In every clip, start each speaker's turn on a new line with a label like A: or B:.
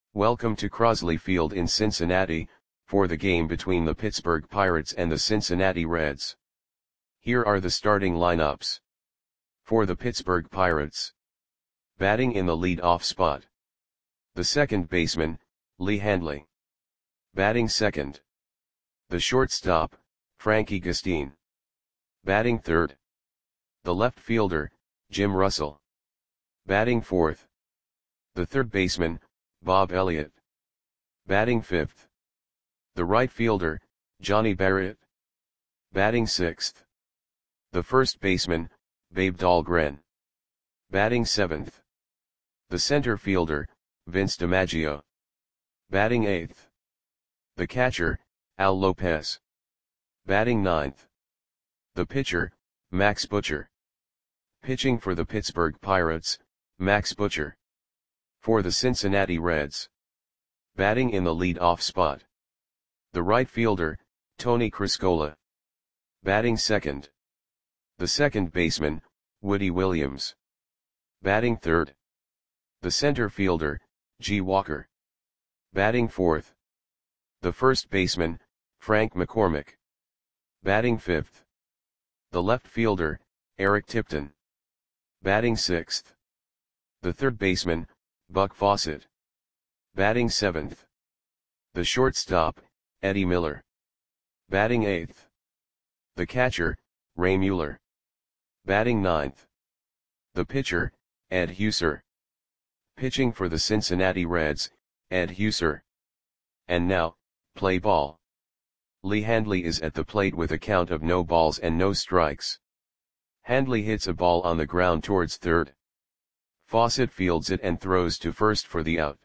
A: Welcome to Crosley Field in Cincinnati, for the game between the Pittsburgh Pirates and the Cincinnati Reds. Here are the starting lineups. For the Pittsburgh Pirates. Batting in the lead-off spot. The second baseman, Lee Handley. Batting second. The shortstop, Frankie Gustin. Batting third. The left fielder, Jim Russell. Batting fourth. The third baseman, Bob Elliott. Batting fifth. The right fielder, Johnny Barrett. Batting sixth. The first baseman, Babe Dahlgren. Batting seventh. The center fielder, Vince DiMaggio. Batting eighth. The catcher, Al Lopez. Batting ninth. The pitcher, Max Butcher. Pitching for the Pittsburgh Pirates, Max Butcher. For the Cincinnati Reds. Batting in the lead-off spot. The right fielder, Tony Criscola. Batting second. The second baseman, Woody Williams. Batting third. The center fielder, G. Walker. Batting fourth. The first baseman, Frank McCormick. Batting fifth. The left fielder, Eric Tipton. Batting sixth. The third baseman, Buck Fawcett. Batting seventh. The shortstop, Eddie Miller. Batting eighth. The catcher, Ray Mueller. Batting ninth. The pitcher, Ed Huser. Pitching for the Cincinnati Reds, Ed Huser. And now, play ball. Lee Handley is at the plate with a count of no balls and no strikes. Handley hits a ball on the ground towards third. Fawcett fields it and throws to first for the out.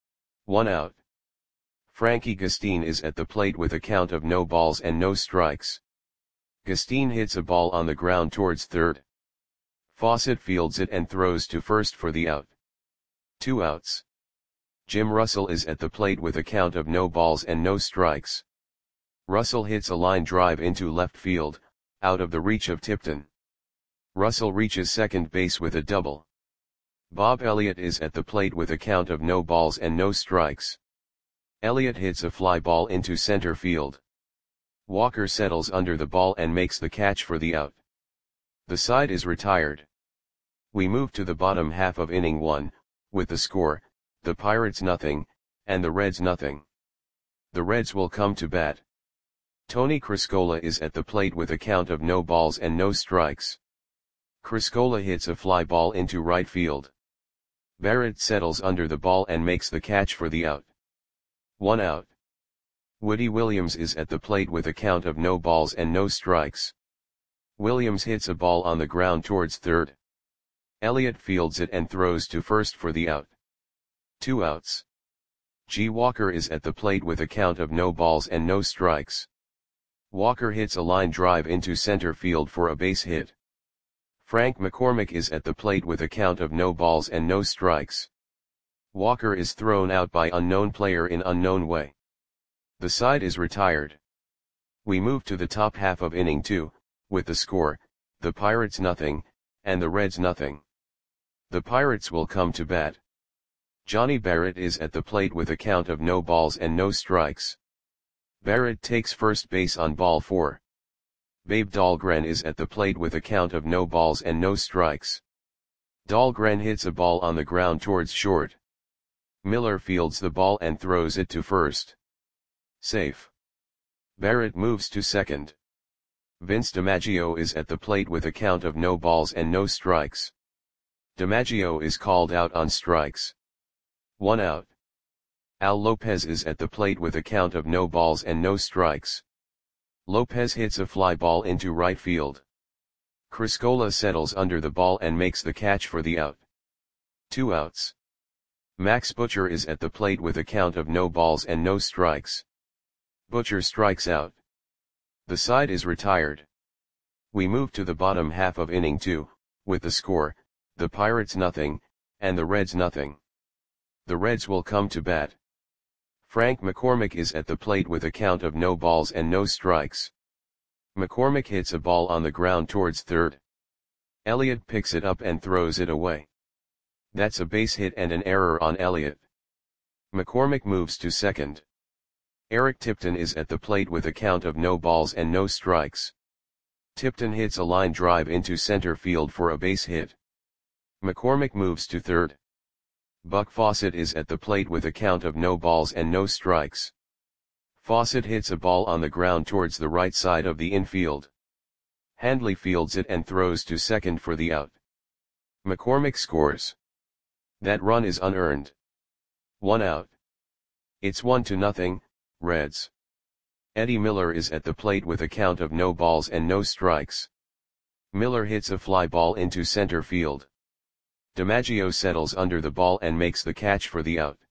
A: 1 out. Frankie Gustin is at the plate with a count of no balls and no strikes. Gustin hits a ball on the ground towards third. Fawcett fields it and throws to first for the out. 2 outs. Jim Russell is at the plate with a count of no balls and no strikes. Russell hits a line drive into left field, out of the reach of Tipton. Russell reaches second base with a double. Bob Elliott is at the plate with a count of no balls and no strikes. Elliott hits a fly ball into center field. Walker settles under the ball and makes the catch for the out. The side is retired. We move to the bottom half of inning 1, with the score, the Pirates nothing, and the Reds nothing. The Reds will come to bat. Tony Criscola is at the plate with a count of no balls and no strikes. Criscola hits a fly ball into right field. Barrett settles under the ball and makes the catch for the out. 1 out. Woody Williams is at the plate with a count of no balls and no strikes. Williams hits a ball on the ground towards third. Elliott fields it and throws to first for the out. 2 outs. G. Walker is at the plate with a count of no balls and no strikes. Walker hits a line drive into center field for a base hit. Frank McCormick is at the plate with a count of no balls and no strikes. Walker is thrown out by unknown player in unknown way. The side is retired. We move to the top half of inning 2, with the score, the Pirates nothing, and the Reds nothing. The Pirates will come to bat. Johnny Barrett is at the plate with a count of no balls and no strikes. Barrett takes first base on ball 4. Babe Dahlgren is at the plate with a count of no balls and no strikes. Dahlgren hits a ball on the ground towards short. Miller fields the ball and throws it to first. Safe. Barrett moves to second. Vince DiMaggio is at the plate with a count of no balls and no strikes. DiMaggio is called out on strikes. 1 out. Al Lopez is at the plate with a count of no balls and no strikes. Lopez hits a fly ball into right field. Criscola settles under the ball and makes the catch for the out. 2 outs. Max Butcher is at the plate with a count of no balls and no strikes. Butcher strikes out. The side is retired. We move to the bottom half of inning 2, with the score, the Pirates nothing, and the Reds nothing. The Reds will come to bat. Frank McCormick is at the plate with a count of no balls and no strikes. McCormick hits a ball on the ground towards third. Elliott picks it up and throws it away. That's a base hit and an error on Elliott. McCormick moves to second. Eric Tipton is at the plate with a count of no balls and no strikes. Tipton hits a line drive into center field for a base hit. McCormick moves to third. Buck Fawcett is at the plate with a count of no balls and no strikes. Fawcett hits a ball on the ground towards the right side of the infield. Handley fields it and throws to second for the out. McCormick scores. That run is unearned. 1 out. It's 1-0, Reds. Eddie Miller is at the plate with a count of no balls and no strikes. Miller hits a fly ball into center field. DiMaggio settles under the ball and makes the catch for the out.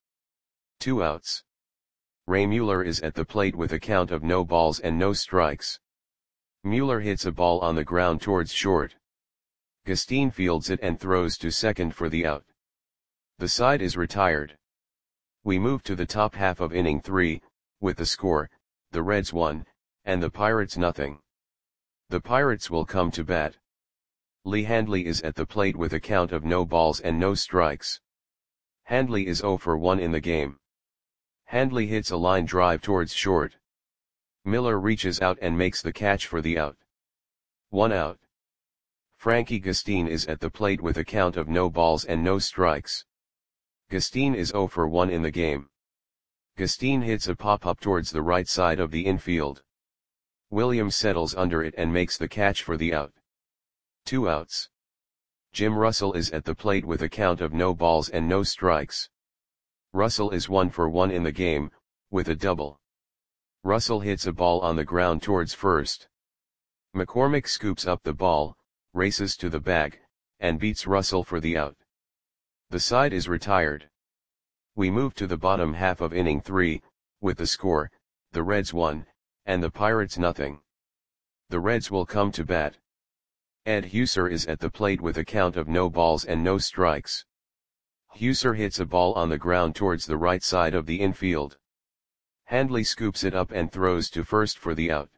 A: 2 outs. Ray Mueller is at the plate with a count of no balls and no strikes. Mueller hits a ball on the ground towards short. Gustine fields it and throws to second for the out. The side is retired. We move to the top half of inning 3, with the score, the Reds 1, and the Pirates 0. The Pirates will come to bat. Lee Handley is at the plate with a count of no balls and no strikes. Handley is 0 for 1 in the game. Handley hits a line drive towards short. Miller reaches out and makes the catch for the out. 1 out. Frankie Gustine is at the plate with a count of no balls and no strikes. Gustine is 0 for 1 in the game. Gustine hits a pop-up towards the right side of the infield. Williams settles under it and makes the catch for the out. 2 outs. Jim Russell is at the plate with a count of no balls and no strikes. Russell is 1 for 1 in the game, with a double. Russell hits a ball on the ground towards first. McCormick scoops up the ball, races to the bag, and beats Russell for the out. The side is retired. We move to the bottom half of inning 3, with the score, the Reds 1, and the Pirates 0. The Reds will come to bat. Ed Huser is at the plate with a count of no balls and no strikes. Huser hits a ball on the ground towards the right side of the infield. Handley scoops it up and throws to first for the out.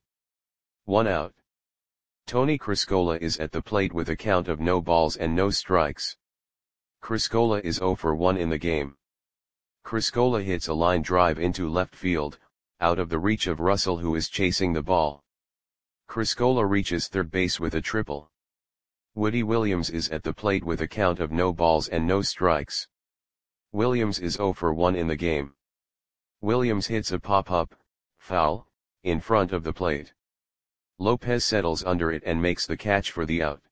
A: 1 out. Tony Criscola is at the plate with a count of no balls and no strikes. Criscola is 0 for 1 in the game. Criscola hits a line drive into left field, out of the reach of Russell who is chasing the ball. Criscola reaches third base with a triple. Woody Williams is at the plate with a count of no balls and no strikes. Williams is 0 for 1 in the game. Williams hits a pop-up, foul, in front of the plate. Lopez settles under it and makes the catch for the out.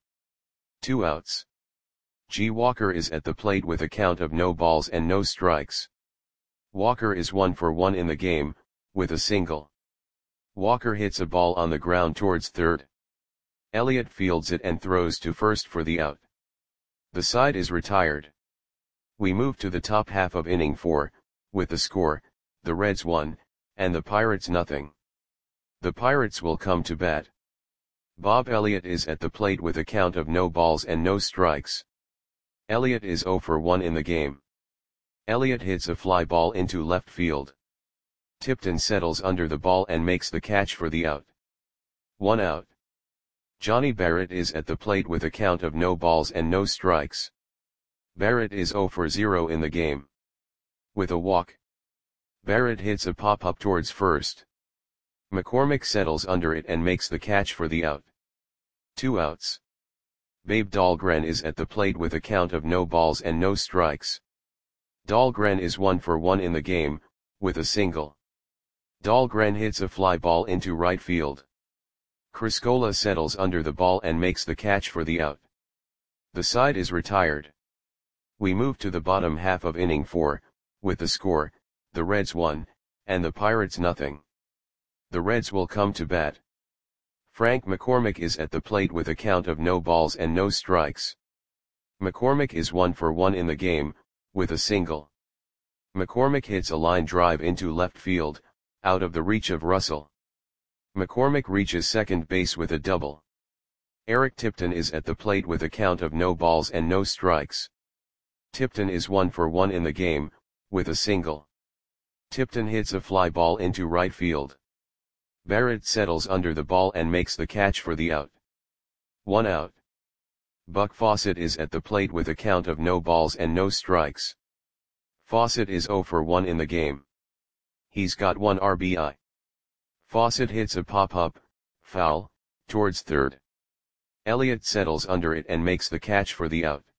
A: 2 outs. G. Walker is at the plate with a count of no balls and no strikes. Walker is 1 for 1 in the game, with a single. Walker hits a ball on the ground towards third. Elliott fields it and throws to first for the out. The side is retired. We move to the top half of inning 4, with the score, the Reds 1, and the Pirates 0. The Pirates will come to bat. Bob Elliott is at the plate with a count of no balls and no strikes. Elliott is 0 for 1 in the game. Elliott hits a fly ball into left field. Tipton settles under the ball and makes the catch for the out. 1 out. Johnny Barrett is at the plate with a count of no balls and no strikes. Barrett is 0 for 0 in the game. With a walk. Barrett hits a pop-up towards first. McCormick settles under it and makes the catch for the out. 2 outs. Babe Dahlgren is at the plate with a count of no balls and no strikes. Dahlgren is 1 for 1 in the game, with a single. Dahlgren hits a fly ball into right field. Criscola settles under the ball and makes the catch for the out. The side is retired. We move to the bottom half of inning 4, with the score, the Reds 1, and the Pirates 0. The Reds will come to bat. Frank McCormick is at the plate with a count of no balls and no strikes. McCormick is 1 for 1 in the game, with a single. McCormick hits a line drive into left field, out of the reach of Russell. McCormick reaches second base with a double. Eric Tipton is at the plate with a count of no balls and no strikes. Tipton is 1 for 1 in the game, with a single. Tipton hits a fly ball into right field. Barrett settles under the ball and makes the catch for the out. 1 out. Buck Fawcett is at the plate with a count of no balls and no strikes. Fawcett is 0 for 1 in the game. He's got 1 RBI. Fawcett hits a pop-up, foul, towards third. Elliott settles under it and makes the catch for the out.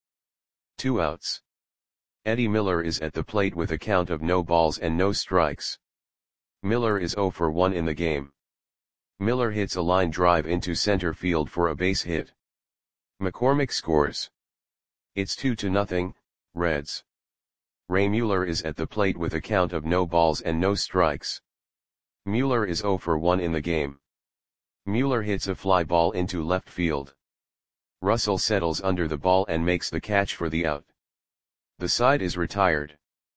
A: 2 outs. Eddie Miller is at the plate with a count of no balls and no strikes. Miller is 0 for 1 in the game. Miller hits a line drive into center field for a base hit. McCormick scores. It's 2-0, Reds. Ray Mueller is at the plate with a count of no balls and no strikes. Mueller is 0 for 1 in the game. Mueller hits a fly ball into left field. Russell settles under the ball and makes the catch for the out. The side is retired.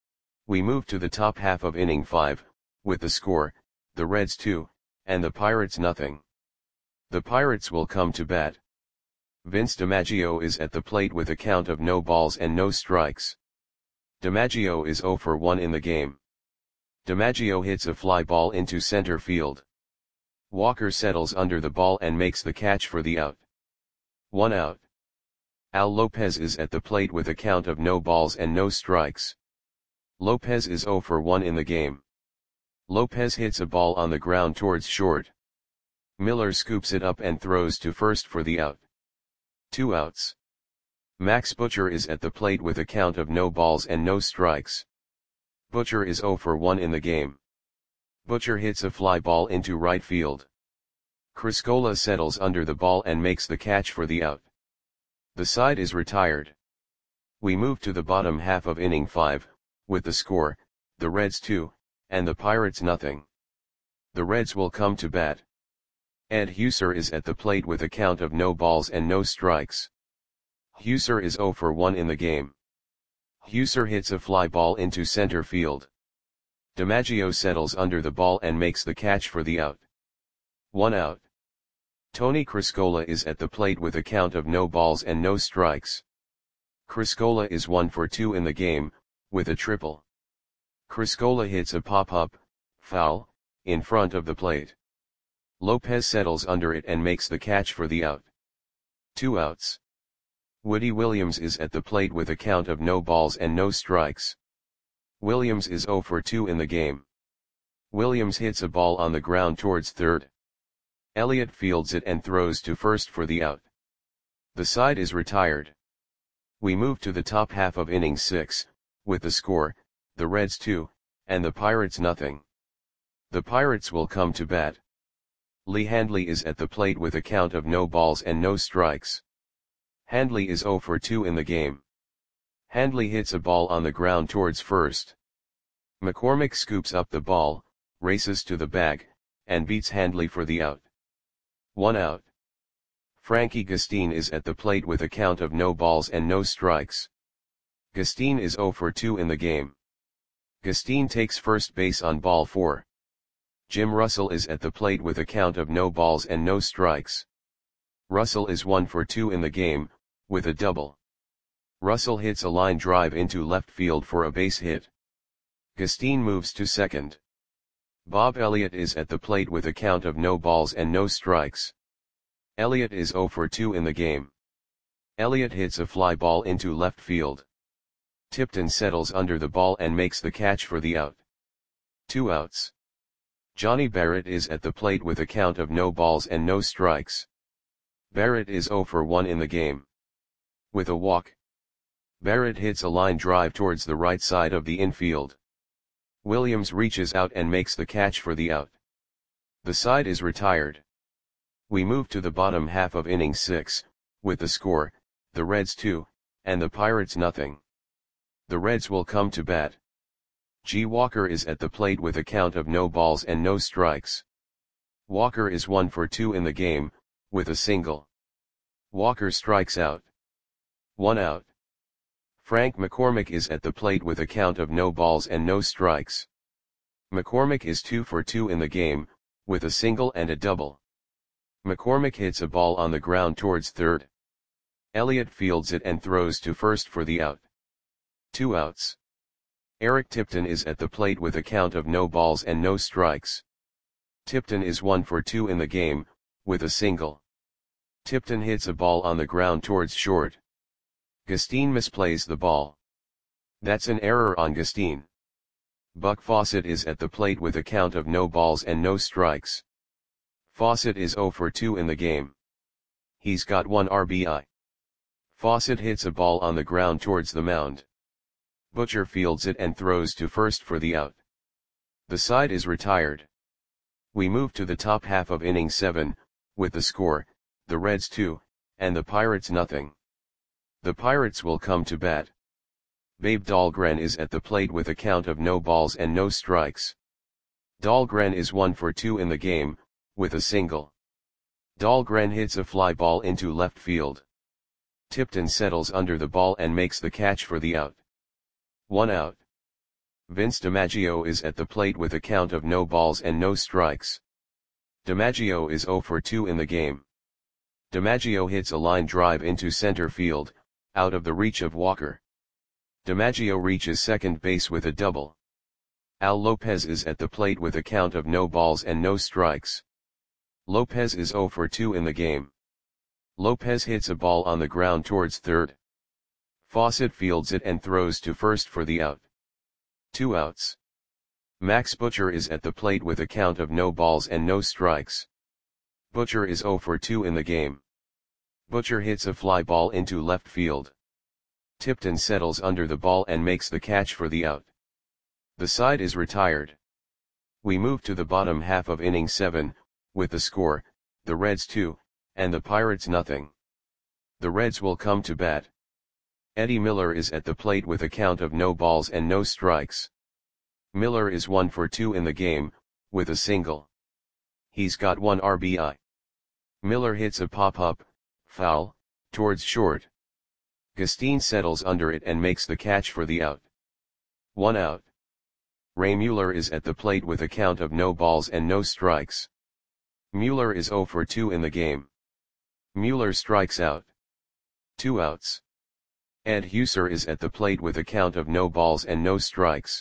A: We move to the top half of inning 5, with the score, the Reds 2, and the Pirates nothing. The Pirates will come to bat. Vince DiMaggio is at the plate with a count of no balls and no strikes. DiMaggio is 0 for 1 in the game. DiMaggio hits a fly ball into center field. Walker settles under the ball and makes the catch for the out. 1 out. Al Lopez is at the plate with a count of no balls and no strikes. Lopez is 0 for 1 in the game. Lopez hits a ball on the ground towards short. Miller scoops it up and throws to first for the out. 2 outs. Max Butcher is at the plate with a count of no balls and no strikes. Butcher is 0 for 1 in the game. Butcher hits a fly ball into right field. Criscola settles under the ball and makes the catch for the out. The side is retired. We move to the bottom half of inning 5, with the score, the Reds 2, and the Pirates nothing. The Reds will come to bat. Ed Huser is at the plate with a count of no balls and no strikes. Huser is 0 for 1 in the game. Huser hits a fly ball into center field. DiMaggio settles under the ball and makes the catch for the out. 1 out. Tony Criscola is at the plate with a count of no balls and no strikes. Criscola is 1 for 2 in the game, with a triple. Criscola hits a pop-up, foul, in front of the plate. Lopez settles under it and makes the catch for the out. 2 outs. Woody Williams is at the plate with a count of no balls and no strikes. Williams is 0 for 2 in the game. Williams hits a ball on the ground towards third. Elliott fields it and throws to first for the out. The side is retired. We move to the top half of inning 6, with the score, the Reds 2, and the Pirates nothing. The Pirates will come to bat. Lee Handley is at the plate with a count of no balls and no strikes. Handley is 0 for 2 in the game. Handley hits a ball on the ground towards first. McCormick scoops up the ball, races to the bag, and beats Handley for the out. 1 out. Frankie Gustine is at the plate with a count of no balls and no strikes. Gustine is 0 for 2 in the game. Gustine takes first base on ball 4. Jim Russell is at the plate with a count of no balls and no strikes. Russell is 1 for 2 in the game, with a double. Russell hits a line drive into left field for a base hit. Gustine moves to second. Bob Elliott is at the plate with a count of no balls and no strikes. Elliott is 0 for 2 in the game. Elliott hits a fly ball into left field. Tipton settles under the ball and makes the catch for the out. 2 outs. Johnny Barrett is at the plate with a count of no balls and no strikes. Barrett is 0 for 1 in the game. With a walk. Barrett hits a line drive towards the right side of the infield. Williams reaches out and makes the catch for the out. The side is retired. We move to the bottom half of inning 6, with the score, the Reds 2, and the Pirates nothing. The Reds will come to bat. G. Walker is at the plate with a count of no balls and no strikes. Walker is 1 for 2 in the game, with a single. Walker strikes out. 1 out. Frank McCormick is at the plate with a count of no balls and no strikes. McCormick is 2 for 2 in the game, with a single and a double. McCormick hits a ball on the ground towards third. Elliott fields it and throws to first for the out. 2 outs. Eric Tipton is at the plate with a count of no balls and no strikes. Tipton is 1 for 2 in the game, with a single. Tipton hits a ball on the ground towards short. Gustine misplays the ball. That's an error on Gustine. Buck Fawcett is at the plate with a count of no balls and no strikes. Fawcett is 0 for 2 in the game. He's got 1 RBI. Fawcett hits a ball on the ground towards the mound. Butcher fields it and throws to first for the out. The side is retired. We move to the top half of inning 7, with the score, the Reds 2, and the Pirates nothing. The Pirates will come to bat. Babe Dahlgren is at the plate with a count of no balls and no strikes. Dahlgren is 1 for 2 in the game, with a single. Dahlgren hits a fly ball into left field. Tipton settles under the ball and makes the catch for the out. 1 out. Vince DiMaggio is at the plate with a count of no balls and no strikes. DiMaggio is 0 for 2 in the game. DiMaggio hits a line drive into center field, out of the reach of Walker. DiMaggio reaches second base with a double. Al Lopez is at the plate with a count of no balls and no strikes. Lopez is 0 for 2 in the game. Lopez hits a ball on the ground towards third. Fawcett fields it and throws to first for the out. 2 outs. Max Butcher is at the plate with a count of no balls and no strikes. Butcher is 0 for 2 in the game. Butcher hits a fly ball into left field. Tipton settles under the ball and makes the catch for the out. The side is retired. We move to the bottom half of inning 7, with the score, the Reds 2, and the Pirates nothing. The Reds will come to bat. Eddie Miller is at the plate with a count of no balls and no strikes. Miller is 1 for 2 in the game, with a single. He's got 1 RBI. Miller hits a pop-up, foul, towards short. Gustine settles under it and makes the catch for the out. 1 out. Ray Mueller is at the plate with a count of no balls and no strikes. Mueller is 0 for 2 in the game. Mueller strikes out. 2 outs. Ed Huser is at the plate with a count of no balls and no strikes.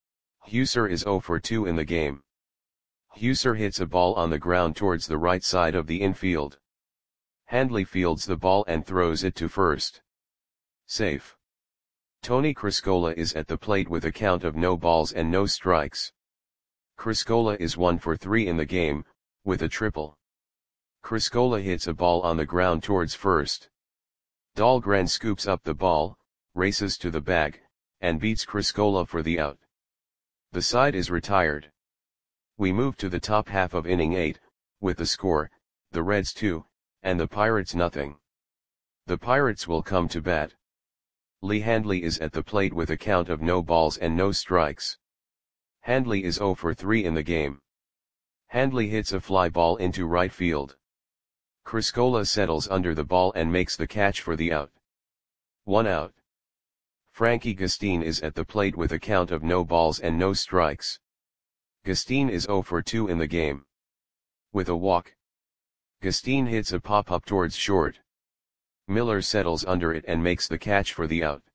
A: Huser is 0 for 2 in the game. Huser hits a ball on the ground towards the right side of the infield. Handley fields the ball and throws it to first. Safe. Tony Criscola is at the plate with a count of no balls and no strikes. Criscola is 1 for 3 in the game, with a triple. Criscola hits a ball on the ground towards first. Dahlgren scoops up the ball, races to the bag, and beats Criscola for the out. The side is retired. We move to the top half of inning 8, with the score, the Reds 2, and the Pirates nothing. The Pirates will come to bat. Lee Handley is at the plate with a count of no balls and no strikes. Handley is 0 for 3 in the game. Handley hits a fly ball into right field. Criscola settles under the ball and makes the catch for the out. 1 out. Frankie Gustine is at the plate with a count of no balls and no strikes. Gustine is 0 for 2 in the game. With a walk. Gustine hits a pop-up towards short. Miller settles under it and makes the catch for the out.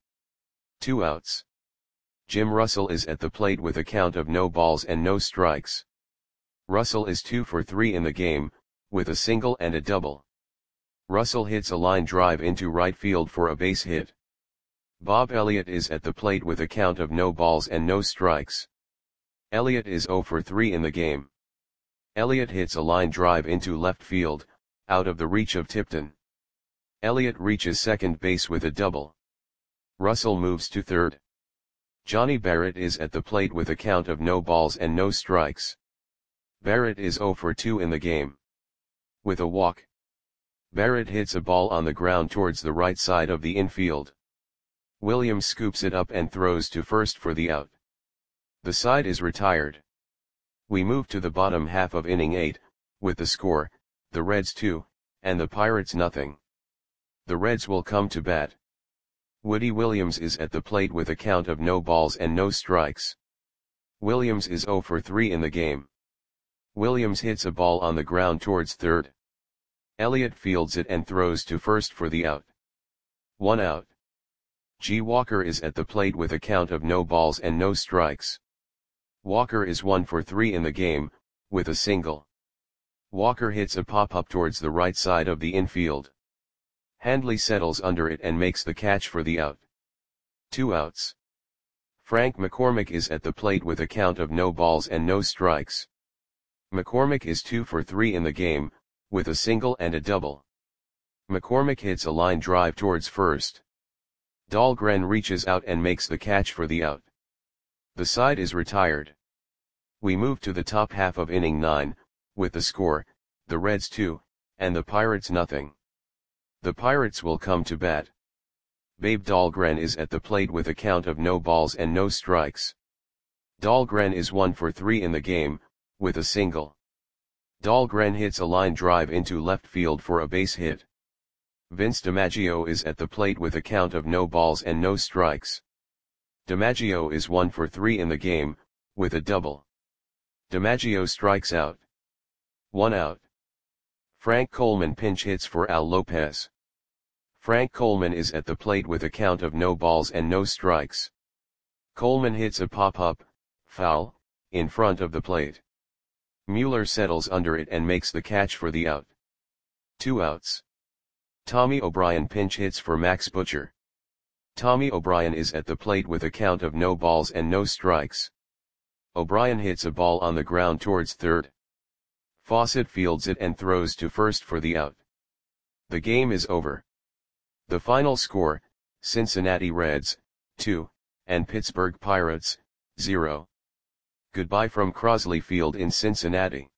A: 2 outs. Jim Russell is at the plate with a count of no balls and no strikes. Russell is 2 for 3 in the game, with a single and a double. Russell hits a line drive into right field for a base hit. Bob Elliott is at the plate with a count of no balls and no strikes. Elliott is 0 for 3 in the game. Elliott hits a line drive into left field, out of the reach of Tipton. Elliott reaches second base with a double. Russell moves to third. Johnny Barrett is at the plate with a count of no balls and no strikes. Barrett is 0 for 2 in the game. With a walk. Barrett hits a ball on the ground towards the right side of the infield. Williams scoops it up and throws to first for the out. The side is retired. We move to the bottom half of inning 8, with the score, the Reds 2, and the Pirates nothing. The Reds will come to bat. Woody Williams is at the plate with a count of no balls and no strikes. Williams is 0 for 3 in the game. Williams hits a ball on the ground towards third. Elliott fields it and throws to first for the out. 1 out. G. Walker is at the plate with a count of no balls and no strikes. Walker is 1 for 3 in the game, with a single. Walker hits a pop-up towards the right side of the infield. Handley settles under it and makes the catch for the out. 2 outs. Frank McCormick is at the plate with a count of no balls and no strikes. McCormick is 2 for 3 in the game, with a single and a double. McCormick hits a line drive towards first. Dahlgren reaches out and makes the catch for the out. The side is retired. We move to the top half of inning 9, with the score, the Reds 2, and the Pirates nothing. The Pirates will come to bat. Babe Dahlgren is at the plate with a count of no balls and no strikes. Dahlgren is 1 for 3 in the game, with a single. Dahlgren hits a line drive into left field for a base hit. Vince DiMaggio is at the plate with a count of no balls and no strikes. DiMaggio is 1 for 3 in the game, with a double. DiMaggio strikes out. 1 out. Frank Coleman pinch hits for Al Lopez. Frank Coleman is at the plate with a count of no balls and no strikes. Coleman hits a pop-up, foul, in front of the plate. Mueller settles under it and makes the catch for the out. 2 outs. Tommy O'Brien pinch hits for Max Butcher. Tommy O'Brien is at the plate with a count of no balls and no strikes. O'Brien hits a ball on the ground towards third. Fawcett fields it and throws to first for the out. The game is over. The final score, Cincinnati Reds, 2, and Pittsburgh Pirates, 0. Goodbye from Crosley Field in Cincinnati.